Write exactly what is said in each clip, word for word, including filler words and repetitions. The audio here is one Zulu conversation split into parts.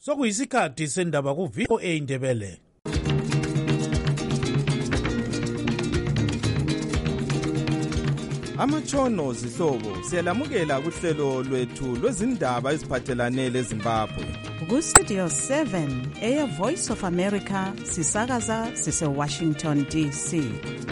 sokuyisikhathi sendaba ku-V O A Indebele. Amatshono zihlobo siyalamukela kuhlelo lwethu lwezindaba eziphathelane leZimbabwe. Ku-Studio seven, Air Voice of America, sisakaza sise-Washington D C.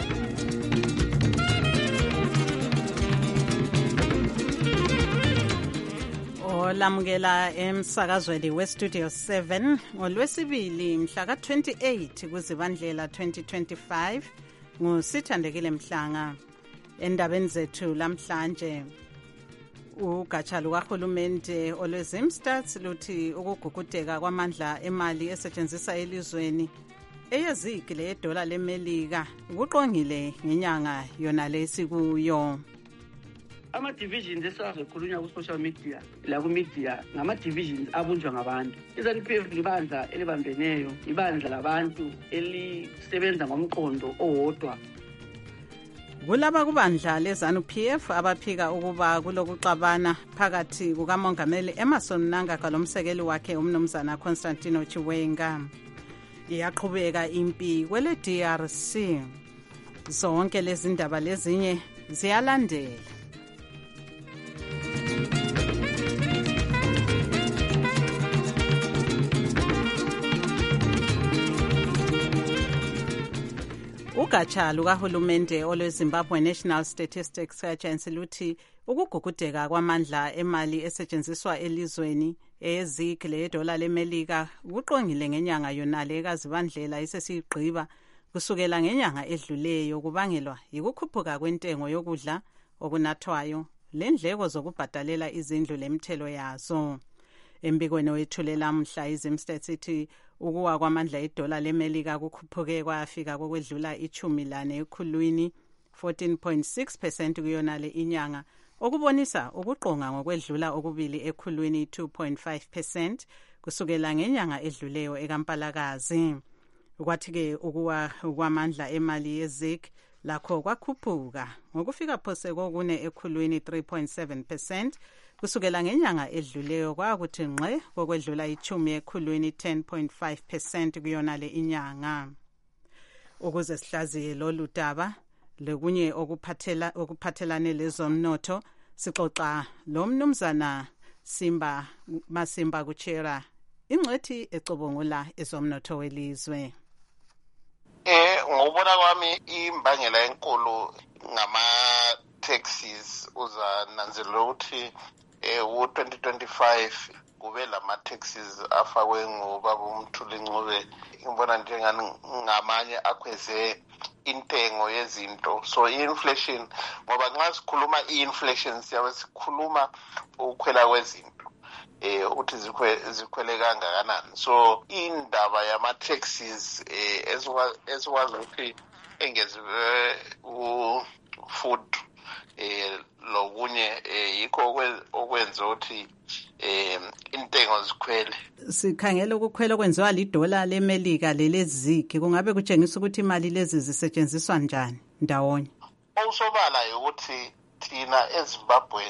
Olamukela emsakazweni we-Studio seven ngolwesibili mhla ka-twenty-eight kuZibandlela twenty twenty-five nguSithandekile Mhlanga. Endabeni zethu lamhlanje ugatsha lukahulumende olwezimstats luthi ukugugudeka kwamandla emali esetshenziswa elizweni eyezigi ledola lemelika kuqongile ngenyanga yona lesikuyo. Ama-divisions esiwazokhulunywa ku-social media la ku-media ngama-divisions abunjwa ngabantu. I-Z P F libandla elibambeneyo, ibandla labantu elisebenza ngomqondo owodwa. Kulaba kubandla lezanu P F abaphika ukuba kulokuxabana phakathi kukamongameli Emmerson Mnangagwa lomsekeli wakhe umnumzana Constantino Chiwenga. Iyaqhubeka impi kwele D R C. Zonke lezi ndaba lezinye ziyalandela. Ugatsha lukahulumende olweZimbabwe National Statistics Agency luthi ukugugudeka kwamandla emali esetshenziswa elizweni eyezigi ledola lemelika kuqongile ngenyanga yonale kaZibandlela isesiyigqiba kusukela ngenyanga edluleyo kubangelwa yikukhuphuka kwentengo yokudla okunathwayo lendleko zokubhadalela izindlu lemthelo yazo. Embikweni wethulela mhla izimstats ithi ukuwa kwamandla edola lemelika kukhuphuke kwafika kokwedlula ichumi lane ekhulwini fourteen point six percent kuyonale inyanga okubonisa ukuqonga ngokwedlula okubili ekhulwini two point five percent kusukela ngenyanga edluleyo ekaMpalakazi. Kwathi-ke ukuwa kwamandla emali yezig lakho kwakhuphuka ngokufika phose kokune ekhulwini three point seven percent kusukela ngenyanga edluleyo kwakuthi ngqe kokwedlula ichumi ekhulwini ten point five percent kuyonale inyanga. Ukuze sihlaziye lolu daba lokunye okuphathela okuphathelane lezomnotho sixoxa lo mnumzana Simba Masimba Kuchera ingcwethi ecobongula ezomnotho welizwe. Eh ngobona kwami imbangela enkulu ngama taxes uzananzelela ukuthi eh u twenty twenty-five kube lama taxes afakwe ngobaba uMthuli Ncube ngibona njengani ngamanye akhweze intengo yezinto. So inflation ngoba nxa sikhuluma inflation siyabe sikhuluma ukukhwela kwezinto eh uthi zikhwele kangakanani. So indaba yama taxes eh esikwazi ukuthi engeziwe u food eh lokunye yikho okwenza ukuthi eh intengo zikhwele. Sikhangela ukukhwela okwenziwa lidola lemelika lelezigi kungabe kutshengisa ukuthi imali lezi zisetshenziswa njani ndawonye. Okusobala ukuthi thina eZimbabwe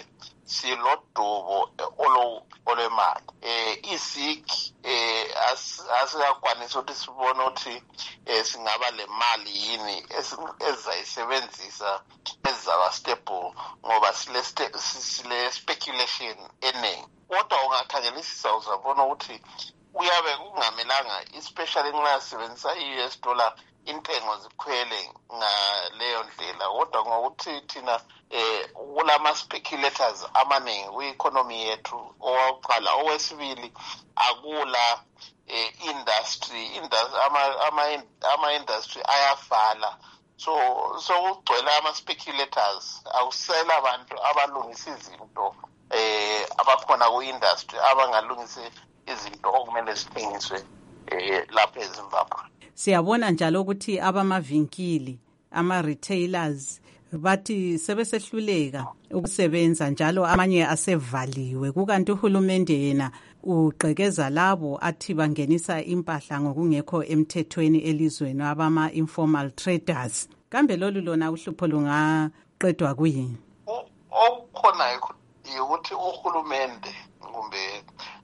silodubo olo olemali eh izigi eh asikakwanisa ukuthi sibone ukuthi eh singaba le mali yini ezayisebenzisa ezaba stable ngoba sile sile speculation eningi. Kodwa ungakhangelisisa uzabona ukuthi uyabe kungamelanga especially nxa sisebenzisa i-U S dollar intengo zikhwele ngaleyo ndlela. Kodwa ngokuthi thina eh kulama speculators amaningi kwi-economy yethu oqala owesibili akula eh industry industry ama ama, ama industry ayavala. So so ugcwele ama speculators awusela abantu abalungisa izinto eh abakhona ku-industry abangalungisa izinto okumele zithengiswe eh lapha eZimbabwe. Siyabona njalo ukuthi abamavinkili ama-retailers bathi sebesehluleka ukusebenza njalo amanye asevaliwe kukanti uhulumende yena uqhekeza labo athi bangenisa impahla ngokungekho emthethweni elizweni abama-informal traders. Kambe lolu lona uhlupho lungaqedwa kuyini? Okukhona ukuthi uhulumende kumbe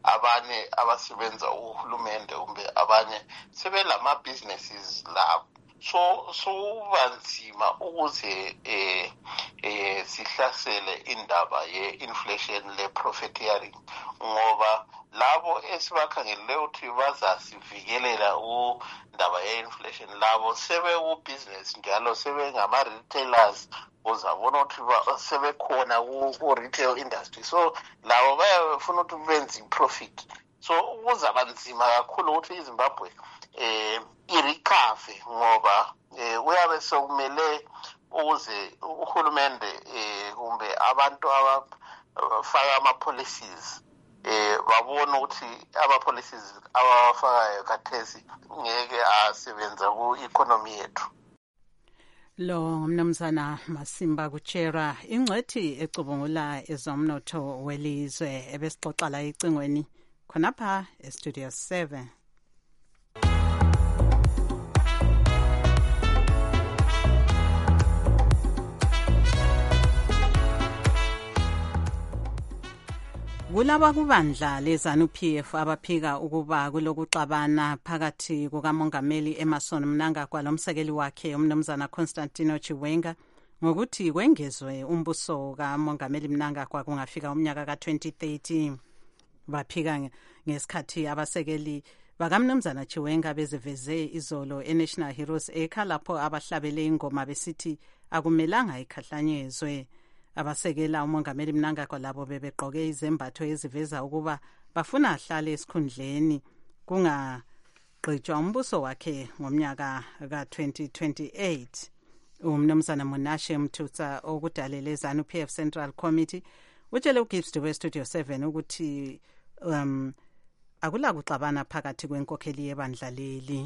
abanye abasebenza uhulumende kumbe abanye sebelama-businesses labo. So so banzima ukuze eh eh sihlasele indaba ye-inflation le-profiteering ngoba labo esibakhangele ukuthi bazasivikelela indaba ye-inflation labo sebe u-business njalo sebe ngama-retailers uzabona ukuthi sebekhona ku-retail industry, so labo bayafuna ukuthi benze i-profit. So kuzaba nzima kakhulu ukuthi iZimbabwe eh irikave ngoba eh uyabe sokumele ukuze uhulumende eh kumbe abantu abafaka ama policies eh babona ukuthi ama policies abafakayo kathesi ngeke asebenza ku economy yethu. Lo mnumzana Masimba Kuchera ingcwethi ecubungula ezomnotho welizwe ebesixoxa la icingweni khonapha estudio seven. Kulaba kubandla leZANU-P F abaphika ukuba kulokuxabana phakathi kukamongameli Emmerson Mnangagwa lomsekeli wakhe umnumzana Constantino Chiwenga ngokuthi kwengezwe umbuso kamongameli Mnangagwa kungafika umnyaka ka twenty thirty. Baphika ngesikhathi abasekeli bakamnumzana Chiwenga beziveze izolo eNational Heroes Acre lapho abahlabele ingoma besithi akumelanga ikhahlanyezwe. Abasekela umongameli Mnangagwa labo bebegqoke izembatho eziveza ukuba bafuna ahlale esikhundleni kungagqitshwa umbuso wakhe ngomnyaka ka twenty twenty-eight. Umnumzana Monashe Mthutsa okudalele ZANU-P F Central Committee utshele uGibbs Dube Studio seven ukuthi um akula kuxabana phakathi kwenkokheli yebandla leli.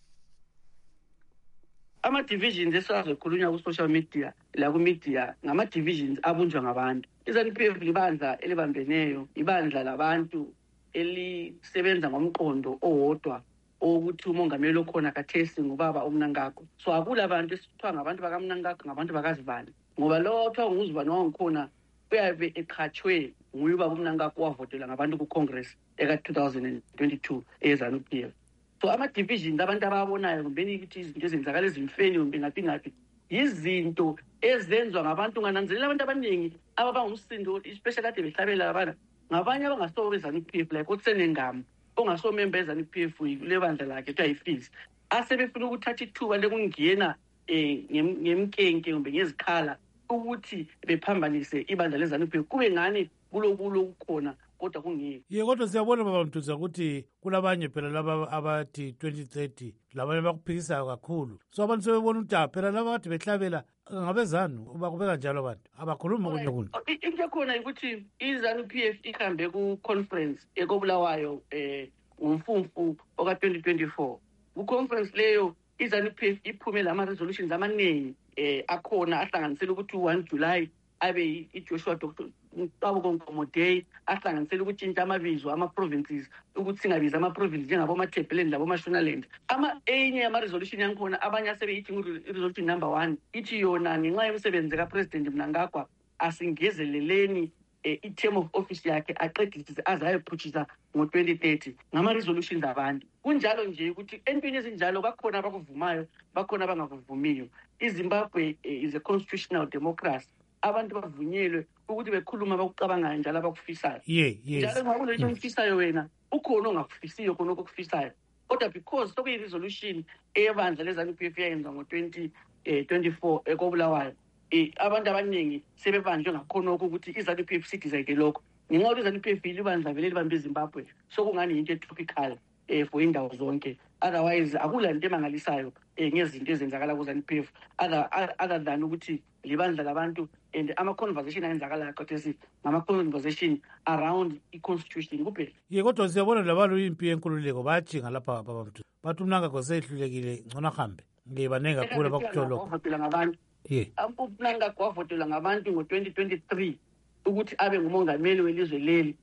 Ama-divisions esiwazokhulunywa ku-social media la ku-media ngama-divisions abunjwa ngabantu. iZANU-P F libandla elibambeneyo, ibandla labantu elisebenza ngomqondo owodwa ukuthi umongameli okhona kathesi ngubaba uMnangagwa. So akula abantu esithiwa ngabantu bakaMnangagwa ngabantu bakazibani ngoba lo othiwa nguzibani wangikhona uyabe eqhatshwe nguye ubaba uMnangagwa wavotela ngabantu ku-Congress eka two thousand twenty-two eZANU-P F. So ama-divisions abantu ababonayo kumbeni ukuthi izinto ezenzakala ezimfeni kumbe ngaphi ngaphi izinto ezenzwa ngabantu ngananzelela abantu abaningi ababangumsindo especially kade behlabela abana ngabanye abangasobo beZANU-P F like uTsenengam ongasomember eZANU-P F lebandla lakhe kuthiwa yifees asebefuna ukuthatha ithuba lekungena eh ngemkenke kumbe ngezikhala ukuthi bephambanise ibandla leZANU-P F kube ngani kulokulo kukhona kodwa kungeke. Ye kodwa siyabona baba Mthutsa ukuthi kulabanye phela laba abathi twenty thirty labanye bakuphikisayo kakhulu. So abantu sebebona ukuthi phela laba kade behlabela ngabezanu bakubeka njalo abantu abakhuluma kunye kunye. Into khona ukuthi iZANU-P F ihambe ku conference ekobulawayo eh umfumfu oka twenty twenty-four. Ku conference leyo iZANU-P F iphume lama resolutions amaningi eh akhona ahlanganisela ukuthi one July abe iJoshua Doctor Ntabo Nkomo Day ahlanganisela ukutshintsha amabizo ama-provinces ukuthi singabiza ama-provinces njengabo-Matabeleland labo-Mashonaland. Ama-enye ama-resolution yankhona abanye asebeyithi i-resolution number one ithi yona ngenxa yomsebenzi kaPresident Mnangagwa asingezeleleni i-term of office yakhe aqedisise aze ayophutshisa ngo-twenty thirty ngama-resolutions abantu. Kunjalo nje ukuthi entweni ezinjalo bakhona abakuvumayo bakhona abangakuvumiyo. iZimbabwe is a constitutional democracy. Abantu bavunyelwe ukuthi bekhuluma bakucabangayo njalo abakufisayo. Yeah, yes. Njalo ngakho into oyifisayo wena ukhona ongakufisiyo khona okufisayo. Kodwa because sokuyi resolution eyebandla leZANU-P F yenza ngo-twenty twenty-four ekobulawayo eh abantu abaningi sebebanjwe ngakhona ukuthi iZANU-P F sidecide lokho. Ngenxa yokuthi iZANU-P F libandla vele libambe eZimbabwe sokungani into etropical eh for indawo zonke. Otherwise akula into emangalisayo eh ngezinto ezenzakala kuZANU-P F other other than ukuthi libandla labantu and ama-conversation ayenzakala khathesi ngama-conversation around i-constitution kuphela. Ye kodwa siyabona labantu impi yenkululeko bayajinga lapha baba Mthutsa bathi uMnangagwa sehlulekile ngcono ahambe ngibanenge kakhulu abakutsho lokho. Wavotela ngabantu ye uMnangagwa wavotela ngabantu ngo-twenty twenty-three ukuthi abe ngumongameli welizwe leli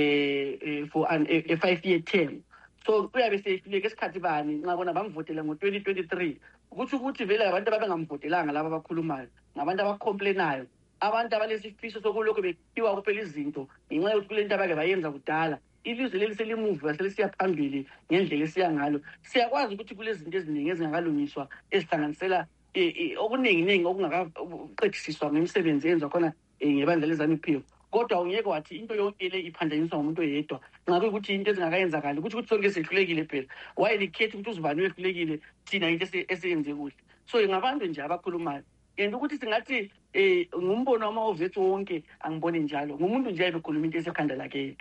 eh for an a five year term. So uyabe sehluleke esikhathi bani nxa bona bamvotela ngo-twenty twenty-three ukuthi ukuthi vele abantu ababengamvotelanga laba abakhulumayo ngabantu abacomplainayo abantu abalesifiso sokulokho bekhiwa kuphela izinto ngenxa yokuthi kule nto abake bayenza kudala ilizwe leli selimuva selisiya phambili ngendlela esiya ngalo. Siyakwazi ukuthi kulezinto eziningi ezingakalungiswa ezihlanganisela okuningi-ningi okungakaqedisiswa ngemisebenzi eyenzwa khona ngebandla leZANU-P F. Kodwa ungeke wathi into yonke le iphanjaniswa ngumuntu oyedwa. Nxa kuyikuthi into ezingakayenzakali ukuthi ukuthi sonke sehlulekile phela. Wayelikhethi ukuthi uzibani wehlulekile thina into esiyenze kuhle. So ngabantu nje abakhulumayo. And ukuthi singathi eh ngumbono wamahhovisi wonke angibone njalo. Ngumuntu nje ayebekhuluma into esekhanda lakhe.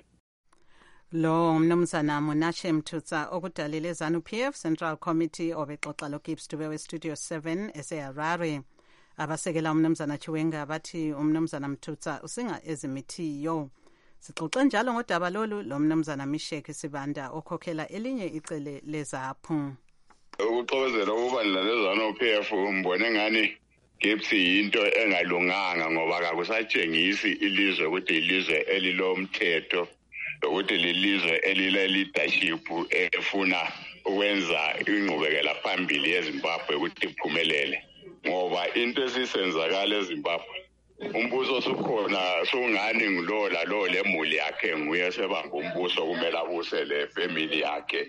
Lo mnumzana Monashe Mthutsa okudalile ZANU-P F Central Committee obexoxa lo Gibbs Dube we Studio seven eseHarare. Abasekela umnumzana Chiwenga bathi umnumzana Mthutsa usinga ezimithiyo. Sixoxe njalo ngodaba lolu lo mnumzana Mishek Sibanda okhokhela elinye icele lezaphu. Ukuxokozela ukubandla leZANU-P F umbone ngani Gibbs into engalunganga ngoba akusatshengisi ilizwe ukuthi ilizwe elilomthetho ukuthi lelizwe elile leadership efuna ukwenza ingqubekela phambili yeZimbabwe ukuthi iphumelele ngoba into esisenzakala eZimbabwe umbuso osukhona sungani ngilola lo lemuli yakhe nguye sebamba umbuso kumele abuse le family yakhe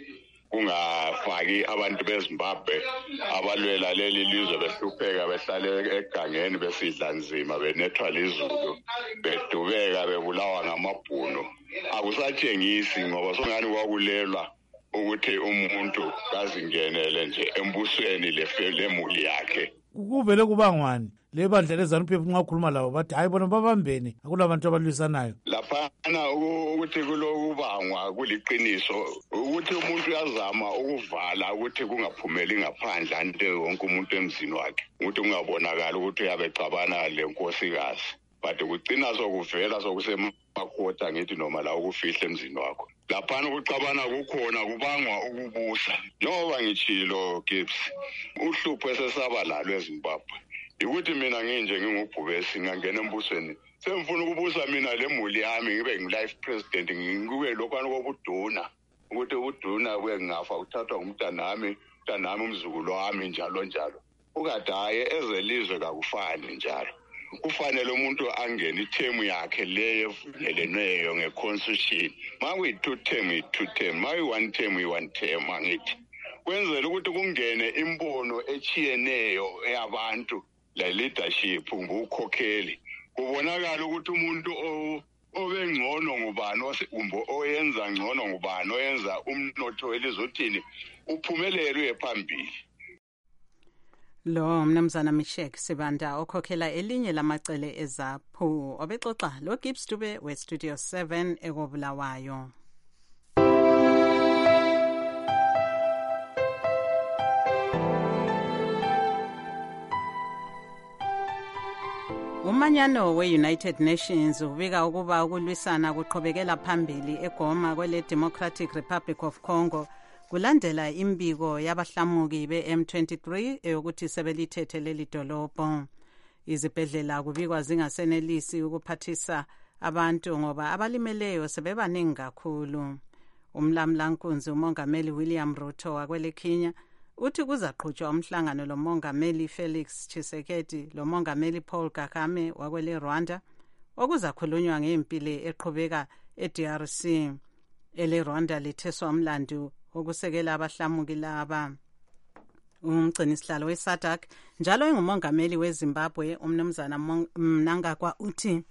kungafaki abantu beZimbabwe abalwela leli lizwe behlupheka behlale egangeni besidla nzima benethwa lizulu bedubeka bebulawa ngamabhuno akusatshengisi ngoba songani kwakulelwa ukuthi umuntu kazingenele nje embusweni lemuli yakhe. Kuvele kubangwani le bandla leZANU-P F nxa ukhuluma labo bathi hayi bona babambene akulabantu abalwisanayo laphana ukuthi kulokubangwa kuliqiniso ukuthi umuntu uyazama ukuvala ukuthi kungaphumeli ngaphandle ante wonke umuntu emzini wakhe ukuthi kungabonakala ukuthi uyabexabana lenkosikazi but kucina sokuvela sokusemakhotha ngithi noma la ukufihla emzini wakho laphana ukuxabana kukhona kubangwa ukubusa njengoba ngitshilo Gibbs uhlupho esesaba lalo eZimbabwe ukuthi mina nginje ngingubhubesi ngangena embusweni semfuna ukubusa mina lemuli yami ngibe ngi-life president ngikube lokwana kokuduna ukuthi uduna kuye ngafa uthathwa ngumntanami umntanami umzukulu wami njalo njalo ukade hayi ezelizwe kakufani njalo kufanele umuntu angene ithemu yakhe leyo evunyelweyo ngeconstitution makuyi-two term yi-two term makuyi-one term yi-one term angithi kwenzela ukuthi kungene imbono echiyeneyo yabantu la leadership ngukhokheli kubonakala ukuthi umuntu obengcono ngubani umbo oyenza ngcono ngubani oyenza umnotho welizothini uphumelele phambili. Lo mnumzana Mishek Sibanda okhokhela elinye lamacele ezaphu obexoxa lo Gibbs Dube we Studio seven ekobulawayo. Umanyano we-United Nations ubika ukuba ukulwisana kuqhubekela phambili eGoma kwele Democratic Republic of Congo kulandela imbiko yabahlamuki be-M twenty-three eyokuthi sebelithethe leli dolobho. Izibhedlela kubikwa zingasenelisi ukuphathisa abantu ngoba abalimeleyo sebebaningi kakhulu. Umlamlankunzi umongameli William Ruto wakwele Kenya uthi kuzaqhutshwa umhlangano lomongameli Felix Tshisekedi lomongameli Paul Kagame wakwele Rwanda okuzakhulunywa ngempilo eqhubeka e-D R C. Ele Rwanda litheswa umlandu okusekela abahlamuki laba. Umgcini sihlalo we-SADC njalo engumongameli weZimbabwe umnumzana Mnangagwa uthi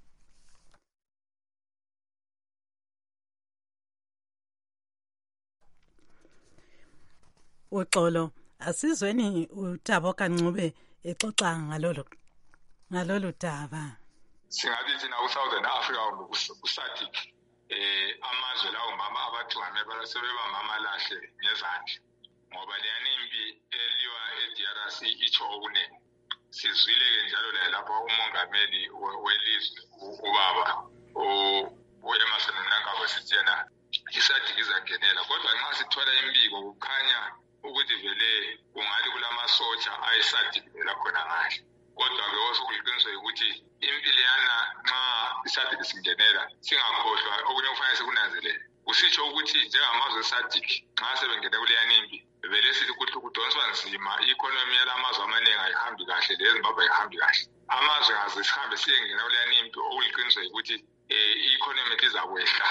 uxolo asizweni uThabo Kancube exoxa ngalolo ngalolu daba. Singathi thina ku-Southern Africa ku-SADC eh amazwe lawo mama abathi ngamebala sebeba mama lahle ngezandla ngoba leyani impi eliwa e-D R C icho okunene sizwile ke njalo lapha umongameli welizwe ubaba o-Emerson Mnangagwa sithi yena iSADC izangenela kodwa nxa sithola imbiko kukhanya ukuthi vele kungathi kulamasotsha ayi-SADC lakhona ngahle kodwa ke osokuliqiniswa ukuthi impilo yana nxa iSADC singenela singakhohlwa okunye kufanele sikunanzelele usitsho ukuthi njengamazwe eSADC nxa sebengene kuleyani impi vele sithi ukuthi kudonswa nzima i-economy yalamazwe amaningi ayihambi kahle leZimbabwe ayihambi kahle amazwe aze sihambe siyengena kuleyani impi okuliqiniswa ukuthi i-economy izakwehla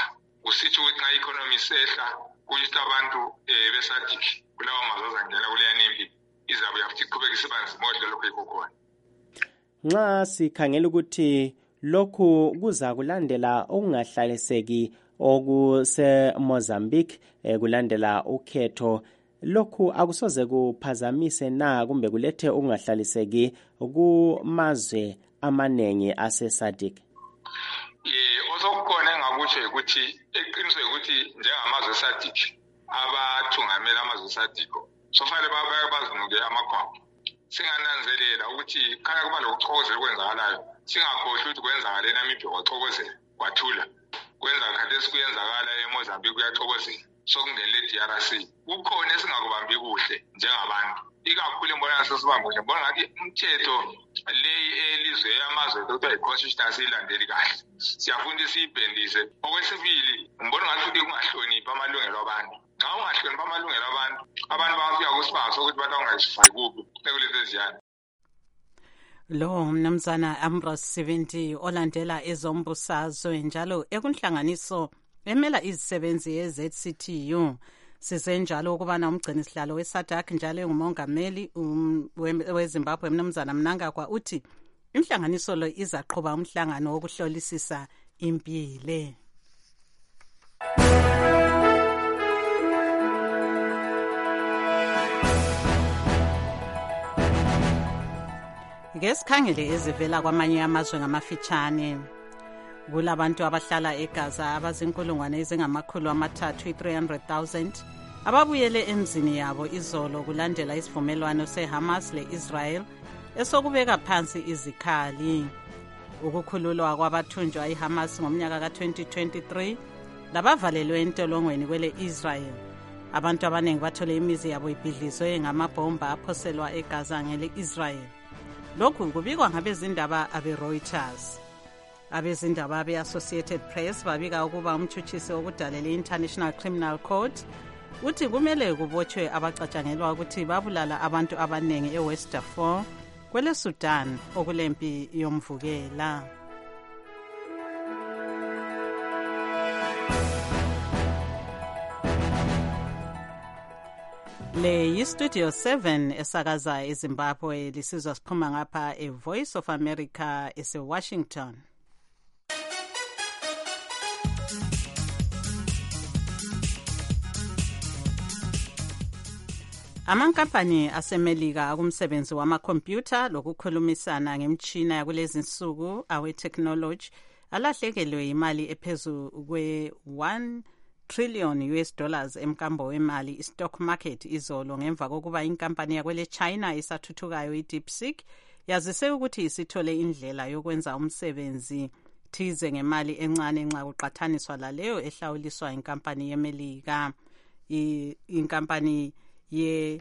usithi ukuthi nxa i-economy isehla kuyisa abantu um besadik kulawo mazwe azangena kuleya nimbi izabe yafuthi iqhubeka isiba nzima odle lokho yikho khona. Nxa sikhangela ukuthi lokhu kuza kulandela okungahlaliseki okuse-Mozambique eh, kulandela ukhetho, lokhu akusoze kuphazamise na kumbe kulethe ukungahlaliseki kumazwe amanengi ase-SADC? Yeah, osokukhona engakutsho ukuthi eqiniswe ukuthi njengamazwe e-SADC abathungamela amazwe e-SADC sofanele bazinuke amakhwapha. Singananzelela ukuthi khaya kuba lokuxokozela kwenzakalayo, singakhohlwa ukuthi kwenzakala eNamibia kwaxokozela kwathula, kwenza khathesi kuyenzakala eMozambique kuyaxokozela, sokungenele D R C. Kukhona esingakubambi kuhle njengabantu, ikakhulu embonana sesibambe kuhle. Mbona ngathi umthetho leyi elizwe amazwe ekuthiwa yi-constitution asiyilandeli kahle, siyafuna siyibhendise. Okwesibili, mbona ngathi kungahloniphi amalungelo abantu. Xa ungahloniphi amalungelo abantu, abantu bafika kusibanga sokuthi bathi ungazifaki kuphi ekulezi eziyana. Lo mnumzana Ambrose Sibindi olandela ezombusazwe njalo ekunhlanganiso emela izisebenzi ye-Z C T U. Sisenjalo ukubana umgcini sihlalo we-SADC njalo engumongameli um, weZimbabwe mnumzana Mnangagwa uthi inhlanganiso lo izaqhuba umhlangano wokuhlolisisa impilo. Ngesikhangele ezivela kwamanye amazwe ngamafitshane, kulabantu abahlala eGaza abazinkulungwane ezingamakhulu amathathu i-three hundred thousand ababuyele emzini yabo izolo kulandela isivumelwano seHamas le-Israel esokubeka phansi izikhali. Ukukhululwa kwabathunjwa iHamas ngomnyaka ka-twenty twenty-three labavalelwe entolongweni kwele Israel. Abantu abaningi bathole imizi yabo ibhidlizwe ngamabhomba aphoselwa eGaza ngele Israel. Lokhu kubikwa ngabezindaba abe-Reuters. Abezindaba abe-Associated Press babika ukuba umtshutshisi wokudalela i-International Criminal Court uthi kumele kubotshwe abacatshangelwa ukuthi babulala abantu abaningi eWest Darfur kwele Sudan okulempi yomvukela. Le yi-Studio seven esakaza eZimbabwe lisizwa siphuma ngapha e-Voice of America ese-Washington. Amankampani asemelika kumsebenzi wamakhompyutha lokukhulumisana ngemtshina yakulezi nsuku awe-technology alahlekelwe imali ephezu kwe-one trillion U S dollars emkambo wemali i-stock market izolo ngemva kokuba inkampani yakwele China isathuthukayo i-DeepSeek yazise ukuthi isithole indlela yokwenza umsebenzi thize ngemali encane nxa kuqathaniswa laleyo ehlawuliswa inkampani yemelika. Inkampani ye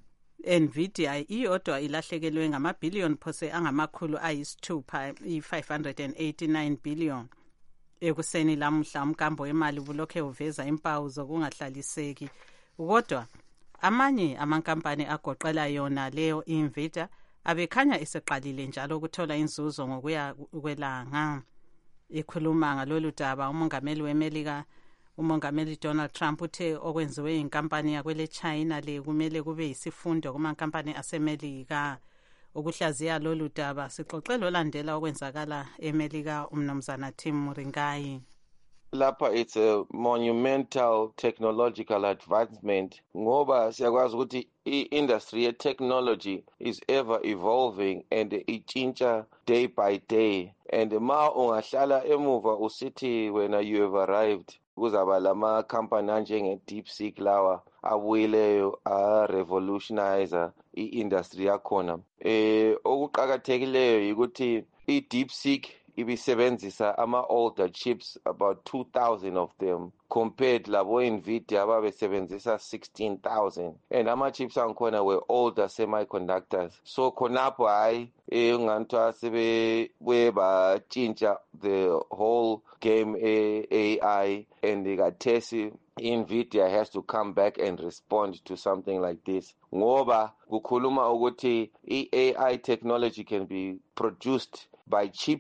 Nvidia iyodwa ilahlekelwe ngamabhillion phose angamakhulu ayisithupha i-five hundred eighty-nine billion. Ekuseni lamuhla umkambo wemali bulokhe uveza impawu zokungahlaliseki, kodwa amanye amankampani agoqela yona leyo Nvidia abekhanya iseqalile njalo ukuthola inzuzo ngokuya kwelanga. Ikhuluma ngalolu daba umongameli wemelika umongameli Donald Trump uthe okwenziwe inkampani yakwele China le kumele kube yisifundo kumankampani asemelika. Ukuhlaziya lolu daba sixoxelo landela okwenzakala emelika umnumzana Tim Muringai. Lapha it's a monumental technological advancement ngoba siyakwazi ukuthi i-industry ye technology is ever evolving and ichintsha day by day, and ma ungahlala emuva usithi wena you have arrived kuzaba lama company anjenge DeepSeek lawa abuyileyo a revolutionizer i-industry yakhona. Eh okuqhakathekileyo ukuthi i-DeepSeek ibisebenzisa ama-older chips, about two thousand of them, compared labo Nvidia ababesebenzisa sixteen thousand, and ama-chips angikhona were older semiconductors. So khonapho hayi enganthwa sebebuye batshintsha the whole game A I, and ikathesi Nvidia has to come back and respond to something like this ngoba kukhuluma ukuthi i-A I technology can be produced by cheaper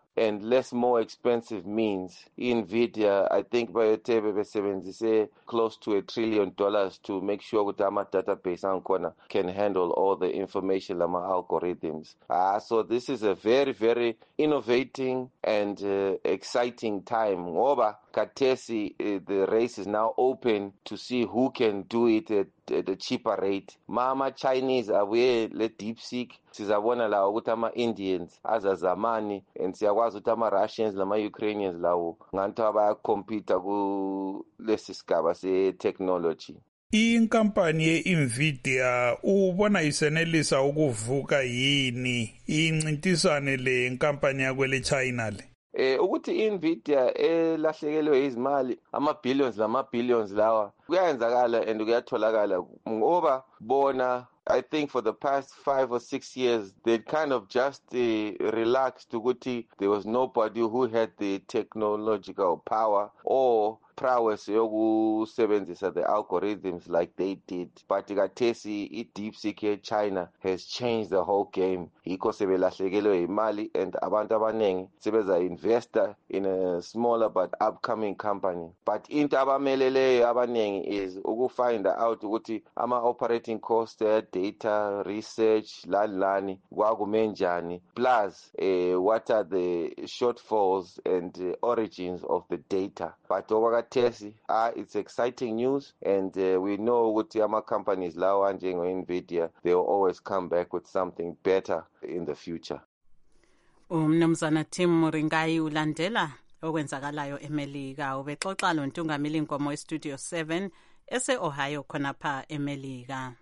and less more expensive means. NVIDIA, I think bayothe besebenzise close to a trillion dollars to make sure that our database ankhona can handle all the information lama algorithms. Uh, so this is a very, very innovating and uh, exciting time. Ngoba Katesi, uh, the race is now open to see who can do it at, at a cheaper rate. Mama Chinese abuye le DeepSeek, sizabona la ukuthi ama Indians azazamani, and siyakwazi ukuthi ama Russians lama Ukrainians lawo nganto abayacompete ku lesi sigaba se technology. Inkampani ye-NVIDIA ubona isenelisa ukuvuka yini incintisane le inkampani yakwele China le? Eh ukuthi iNvidia elahlekelwe izimali ama billions lama billions lawa kuyenzakala and kuyatholakala ngoba bona I think for the past five or six years, they kind of just uh, relaxed ukuthi there was nobody who had the technological power or prowess yokusebenzisa the algorithms like they did. But Katesi, i-DeepSeek e-China has changed the whole game. Yikho sebelahlekelwe imali and abantu abanengi sebeza investor in a smaller but upcoming company. But into abameleleyo abanengi is ukufind out ukuthi ama operating costs, data, research, lani lani, kwakumenjani, plus uh, what are the shortfalls and uh, origins of the data. But Tesi, ah, it's exciting news, and uh, we know what Yama companies, Lawa and NVIDIA, they will always come back with something better in the future. Umnumzana Tim Muringai ulandela okwenzakalayo eMelika ubexoxa lo ntungameli inkomo eStudio seven ese Ohio khona pha eMelika.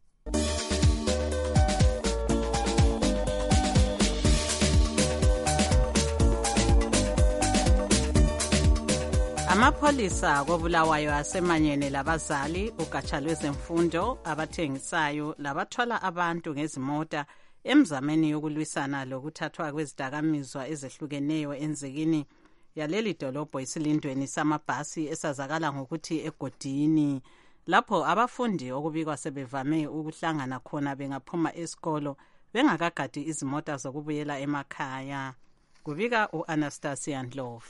Amapholisa kobulawayo asemanyene labazali ugatsha lwezemfundo abathengisayo labathwala abantu ngezimota emzameni yokulwisana lokuthathwa kwezidakamizwa ezehlukeneyo enzikini yaleli dolobho isilindweni samabhasi esazakala ngokuthi egodini lapho abafundi okubikwa sebevame ukuhlangana khona bengaphuma esikolo bengakagadi izimota zokubuyela emakhaya. Kubika uAnastasia Ndlovu.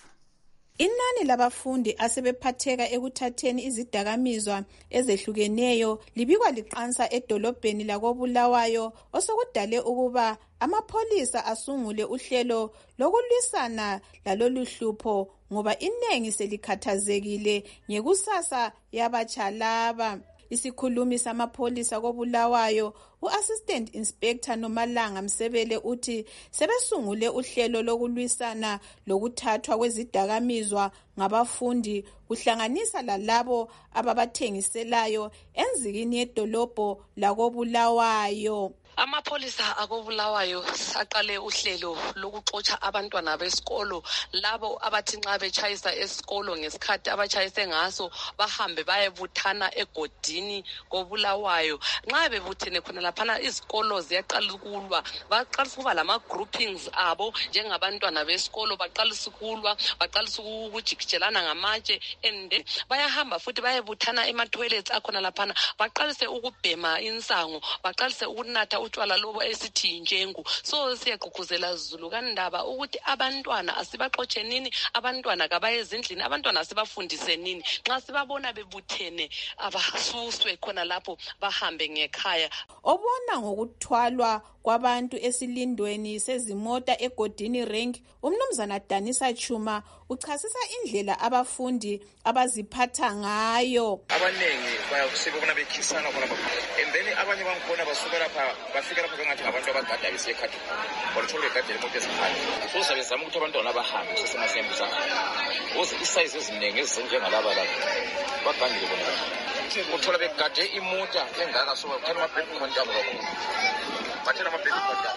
Inani labafundi asebephatheka ekuthatheni izidakamizwa ezehlukeneyo libikwa liqansa edolobheni lakobulawayo osokudale ukuba amapholisa asungule uhlelo lokulwisana laloluhlupho ngoba inengi selikhathazekile ngekusasa yabatsha laba. Isikhulumi samapholisa kobulawayo u-Assistant Inspector Nomalanga Msebele uthi sebesungule uhlelo lokulwisana lokuthathwa kwezidakamizwa ngabafundi kuhlanganisa lalabo ababathengiselayo enzikini yedolobho lakobulawayo. Amapholisa akobulawayo aqale uhlelo lokuxotsha abantwana besikolo labo abathi nxa betshayisa esikolo ngesikhathi abatshayise ngaso bahambe bayebuthana egodini kobulawayo. Nxa bebuthene khona laphana izikolo ziyaqala ukulwa, baqalisa ukuba lama groupings abo njengabantwana besikolo, baqalisa ukulwa, baqalisa ukujikijelana ngamatshe ende bayahamba futhi bayebuthana ema toilets akhona laphana, baqalise ukubhema insango, baqalise ukunatha utshwala lobo esithi njengu. So siyagqugquzela Zulu kandaba ukuthi abantwana asibaxotshe nini, abantwana kabaye ezindlini, abantwana asibafundise nini. Nxa sibabona bebuthene abasuswe khona lapho bahambe ngekhaya. Obona ngokuthwalwa kwabantu esilindweni sezimota egodini rank, umnumzana Danisa Chuma uchasisa indlela abafundi abaziphatha ngayo. Abanengi bayasebona bekhisana khona lapha. And then abanye bangkhona basuka lapha bafika lapha ngathi abantu abagada besekhadi. Balithole igadi lemoto esikhali. So sabezama ukuthi abantwana abahambe sesemasembu sakhe. Uze isize eziningi ezinjengalaba lapha. Bagandile bona. Uthola begade imota engaka so bakhona amabheki khonta kakhulu. Bathela amabheki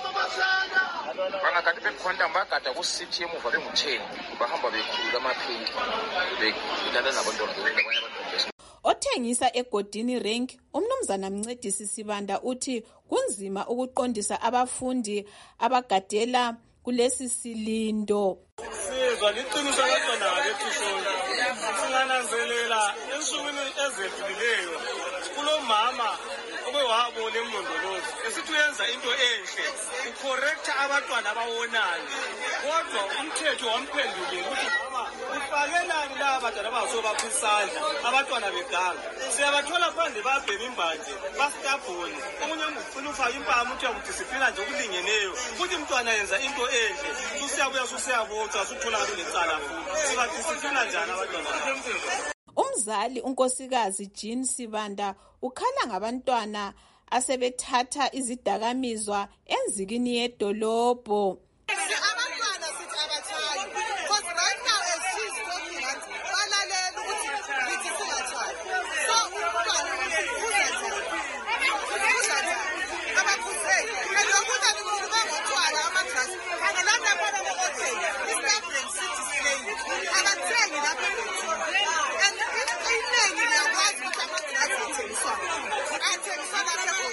khonta. Bangakade bekhonta bagada ku city emuva bengu-ten bahamba bekhulula amaphinki bedlala nabantwana abanye abantu. Othengisa egodini rank umnumzana Mncedisi Sibanda uthi kunzima ukuqondisa abafundi abagadela kulesi silindo. Sizwa liqiniso labantwana bethu sonke. Singananzelela ensukwini ezedlulileyo kulomama obe wabona emlondolozi esithi uyenza into enhle ucorrecta abantwana abawonayo kodwa umthetho wamphendulile ukuthi mama ufakelani la abantwana abazobapha isandla abantwana beganga siyabathola phandle babhema imbanje bastabhone omunye ufuna ufaka impama uthi yakudisiplina nje okulingeneyo futhi umntwana yenza into enhle usiyabuya susiyabotshwa sutholakala ulecala futhi sibadisiplina njani abantwana. Umzali unkosikazi Jean Sibanda ukhala ngabantwana asebethatha izidakamizwa enzikini yedolobho. Abantwana sithi abathayi because right now as she's talking ngathi balalela ukuthi lithi singathayi. So umntwana uzathi abakhuzeki and lokuthi akuvuka ngotshwala amadrasi angalanda khona ngohotel istaffing city slay abathengi lapho and iningi liyakwazi ukuthi amadrasi athengiswa athengiswa lapho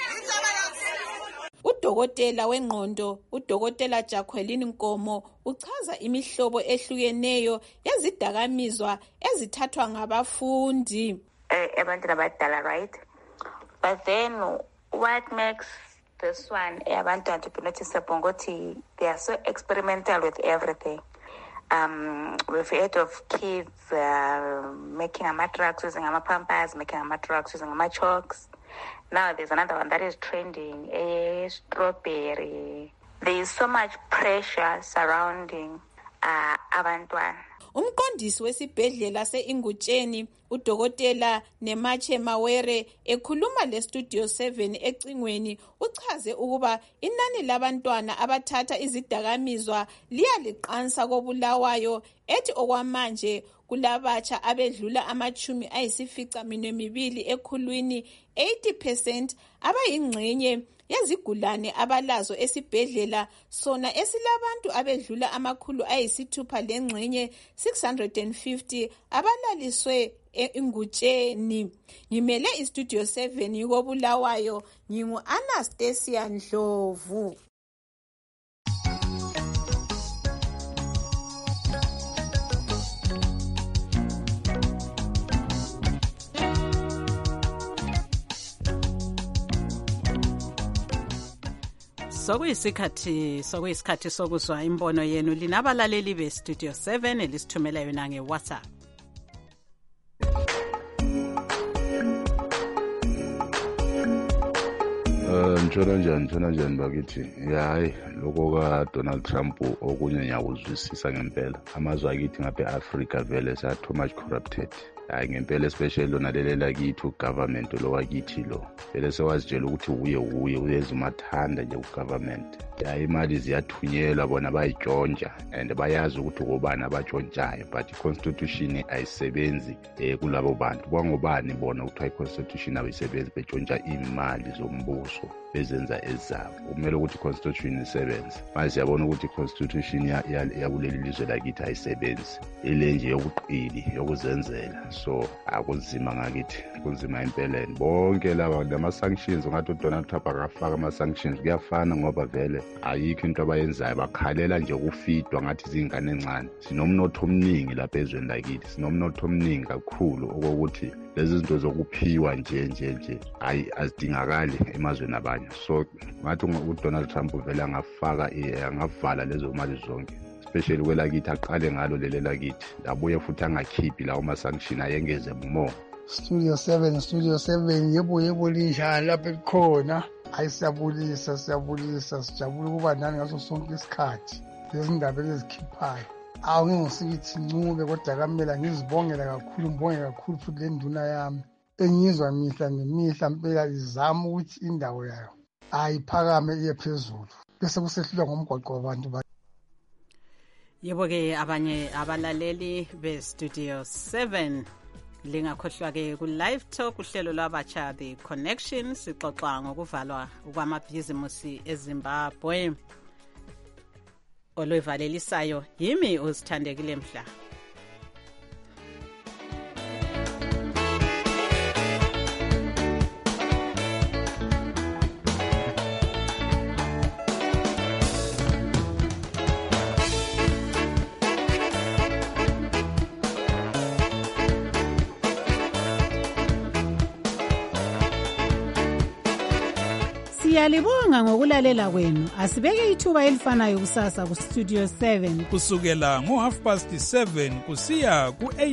Udokotela wengqondo udokotela Jacqueline Nkomo uchaza imihlobo ehlukeneyo yezidakamizwa ezithathwa ngabafundi. Abantu abadala, right? But then what makes this one abantwana to be noticeable ukuthi they are so experimental with everything. Um, we've heard of kids uh, making ama-drugs using ama-pampers, making ama-drugs using ama-chalks. Now there's another one that is trending, a strawberry. There is so much pressure surrounding uh, abantwana. Umqondisi wesibhedlela se-Ingutsheni udokotela Nemache Mawere ekhuluma le-Studio seven ecingweni uchaze ukuba inani labantwana abathatha izidakamizwa liyaliqansa koBulawayo ethi okwamanje kulabatsha abedlula amachumi ayisifica minemibili ekhulwini eighty percent abayingxenye yezigulane abalazo esibhedlela sona esilabantu abedlula amakhulu ayisithupha lengxenye six hundred fifty abalaliswe eIngutsheni. Ngimele iStudio seven koBulawayo ngingu Anastasia Ndlovu. Sokuyisikhathi sokuyisikhathi sokuzwa imbono yenu linabalaleli beStudio seven elisithumela yona ngeWhatsApp. Uh, ntshona njani ntshona njani bakithi hayi lokho ka Donald Trump okunye ngiyakuzwisisa ngempela amazwe akithi ngapha eAfrica vele sa too much corrupted. Hayi ngempela especially lona lele lakithi ugovernment lo wakithi lo vele sewazitshela ukuthi uye uye uyezumathanda nje ugovernment. Hayi imali ziyathunyelwa bona bayitshontsha and bayazi ukuthi ukobana abatshontshayo but iconstitution ayisebenzi eh kulabo bantu kwangobani bona ukuthi iconstitution ayisebenzi betshontsha imali zombuso bezenza ezabo kumele ukuthi iconstitution isebenze manje siyabona ukuthi iconstitution yakuleli lizwe lakithi ayisebenzi ile nje yokuqili yokuzenzela so akunzima ngakithi kunzima impela bonke laba lama sanctions ngathi uDonald Trump akafaka ama sanctions kuyafana ngoba vele ayikho into abayenzayo bakhalela nje ukufidwa ngathi izingane encane sinomnotho omningi lapha ezweni lakithi sinomnotho omningi kakhulu okokuthi lezi zinto zokuphiwa nje nje nje ayi azidingakali emazweni abanye so ngathi uDonald Trump vele angafaka angavala lezo mali zonke especially kwelakithi aqale ngalo lele lakithi abuye futhi angakhiphi lawo ma sanction ayengeze more. Studio seven Studio seven yebo yebo linjani lapha ekhona ayisiyabulisa siyabulisa sijabule kuba nani ngaso sonke isikhathi lezi ndaba ezikhiphayo awu ngingosikithi ncube kodwa kamela ngizibongela kakhulu ngibonge kakhulu futhi le nduna yami engizwa mihla nemihla mpela izama ukuthi indawo yayo ayiphakame iye phezulu bese kusehlulwa ngomgwaqo wabantu ba yebo ke abanye abalaleli beStudio seven lingakhohlwa ke ku live talk uhlelo lwabatsha The Connection sixoxa ngokuvalwa kwamabhizimusi eZimbabwe olwevalelisayo yimi uzithandekile mhla. Siyalibonga ngokulalela kwenu. Asibeke ithuba elifanayo kusasa ku Studio seven kusukela ngo half past seven kusiya ku